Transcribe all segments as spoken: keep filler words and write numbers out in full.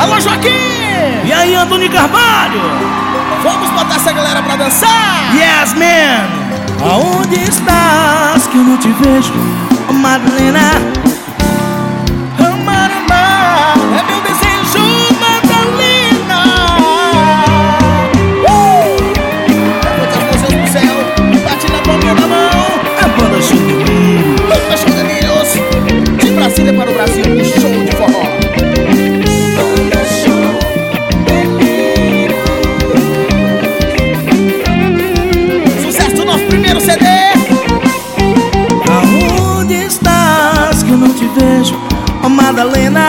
Alô, Joaquim! E aí, Antônio Carvalho? Vamos botar essa galera pra dançar? Yes, man! Aonde estás que eu não te vejo, oh, Madalena? Amar, amar é meu desejo, Madalena. uh! Levanta as mãozinhas pro céu, bate na palma da mão. A banda Show Delírios. Banda Show Delírios. De Brasília para o Brasil, um show de forró. Banda Show Delírios. Sucesso do nosso primeiro C D. Aonde estás que eu não te vejo, oh, Madalena?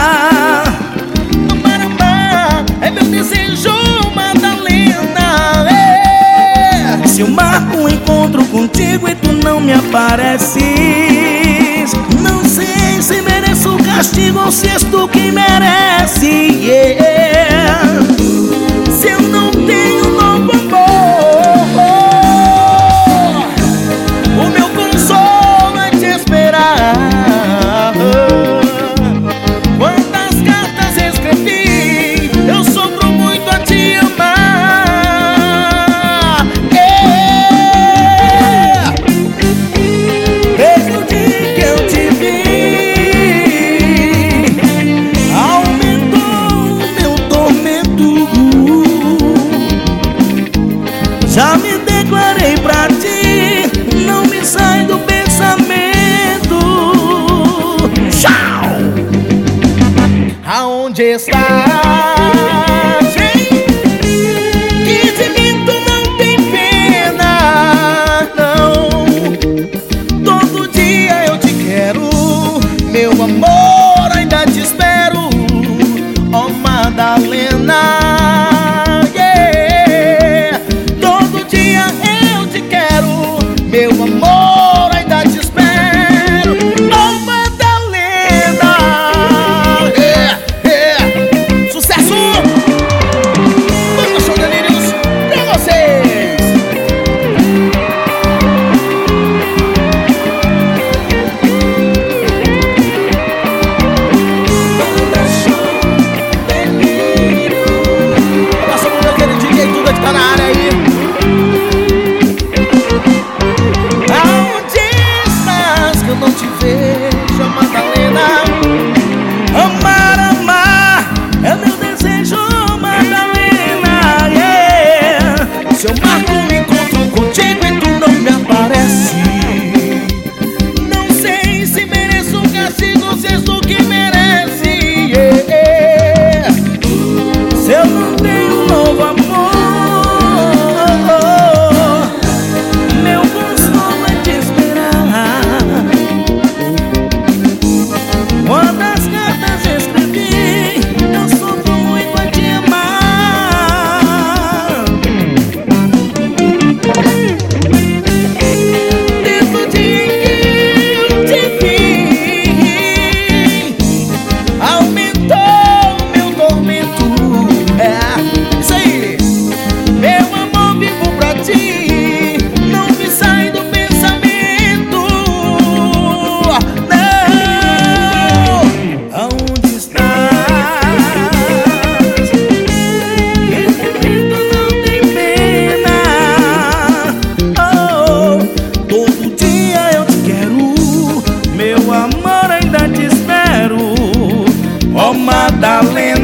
Amar, amar é meu desejo, Madalena. é. Se eu marco um encontro contigo e tu não me apareces, não sei se mereço o castigo ou se és tu quem merece. yeah. Se eu não tenho novo amor, O meu consolo é te esperar. Quantas cartas escrevi, eu sofro muito a te amar. é. desde o dia que eu te vi, aumentou o meu tormento. Já me declarei pra ti, não me sai do pensamento. Tchau! Aonde estás, hein? Que de mim tu não tem pena, não. Todo dia eu te quero, meu amor, ainda te espero, ó Madalena. yeah. Todo dia eu te quero, meu amor, ainda te espero, ó Madalena. yeah, yeah. Sucesso! Banda Show Delírios pra vocês! Banda Show Delírios. Abraço pro meu querido D J Duda que tá na área aí. Aonde estás que eu não te vejo, Madalena? Amar, amar é meu desejo, Madalena. yeah. Se eu marco um encontro contigo e tu não me aparece, não sei se mereço um castigo ou se és tu que merece. yeah. Se eu não tenho novo amor, meu consolo é te esperar. Quantas cartas escrevi, eu sofro muito a te amar. Desde o dia em que eu te vi, aumentou o meu tormento. É, isso aí. Meu amor, vivo pra ti, não me sai do pensamento. Não. Aonde estás? Esse grito não tem pena. Oh, todo dia eu te quero, meu amor, ainda te espero, oh, Madalena.